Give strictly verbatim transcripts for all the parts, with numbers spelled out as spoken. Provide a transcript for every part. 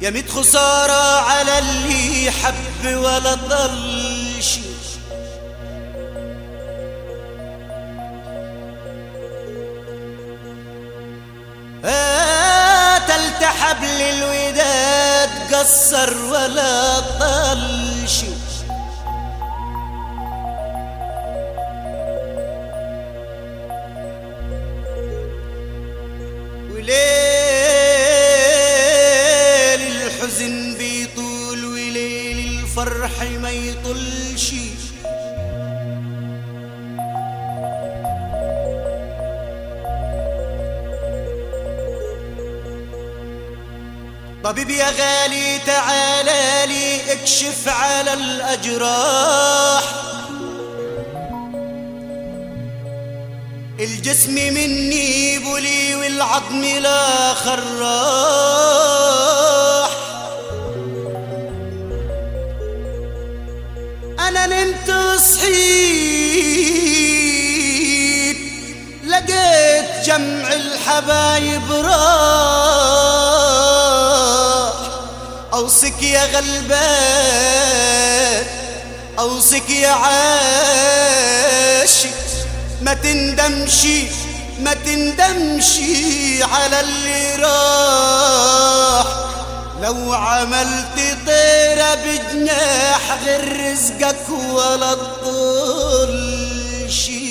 يا ميت خسارة على اللي حب ولا ضلش، قتلت حبل الوداد قصر ولا طلش، وليل الحزن بيطول وليل الفرح ما يطلش، طبيب يا غالي تعالى لي اكشف على الأجراح، الجسم مني بلي والعظم لا خراح، أنا نمت وصحيت لقيت جمع الحبايب راح، أوصك يا غلبان أوصك يا عاشق، ما تندمشي ما تندمشي على اللي راح، لو عملت طيرة بجناح غير رزقك ولا تطلشي.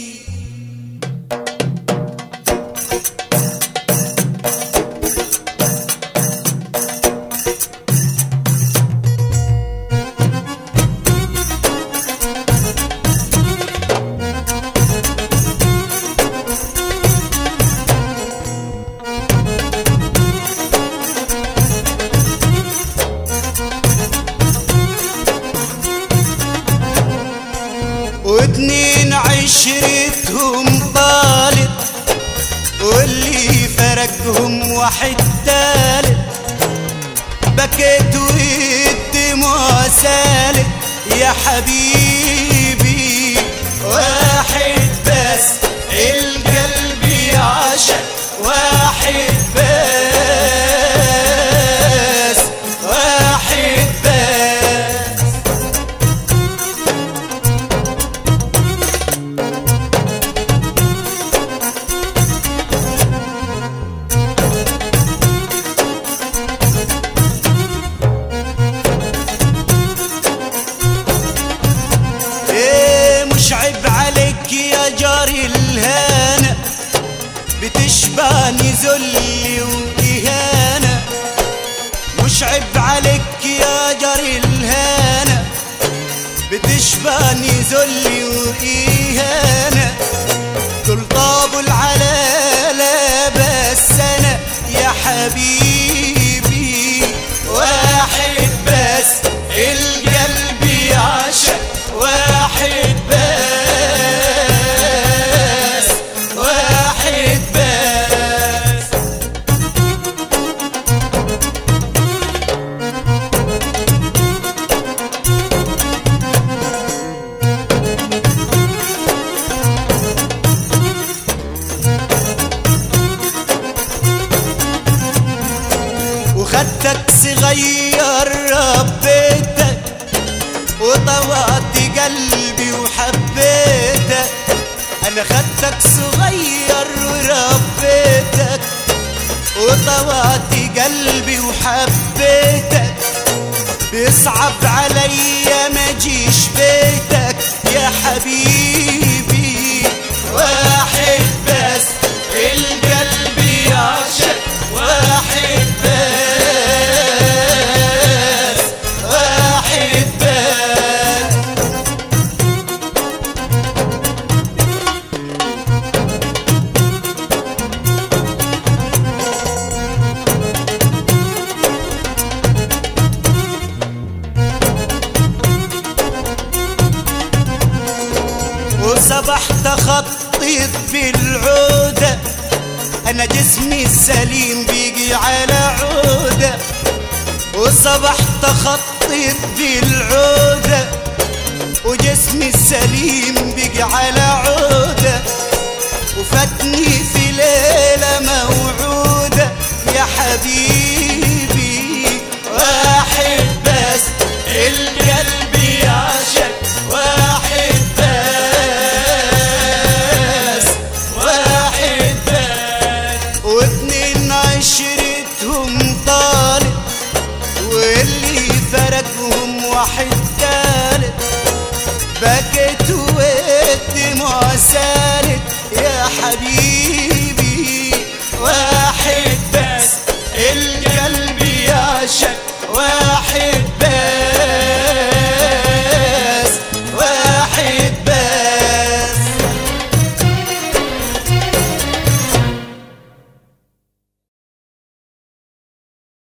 واتنين عشرتهم طالت واللي فرقهم واحد تالت، بكيت والدموع سالت يا حبيبي، واحد بس القلب يعشق، واحد بس واحد بس. الهانة بتشبعني ذلي وإهانة، مش عيب عليك يا جاري الهانة بتشبعني ذلي وإهانة، دول طابوا العلالة بس أنا يا حبيبي واحد بس القلب يعشق، واحد بس خدتك صغير ربيتك وطوعت قلبي وحبيتك، أنا خدتك صغير وربيتك وطوعت قلبي وحبيتك، بيصعب عليا ما جيش بيتك يا حبيبي، واحد بس القلب يعشق، واحد بس وصبحت خطيت بالعودة، أنا جسمي السليم بيجي على عودة، وصبحت خطيت بالعودة وجسمي السليم بيجي على عودة، وفاتني في ليلة موعودة يا حبيبي واحد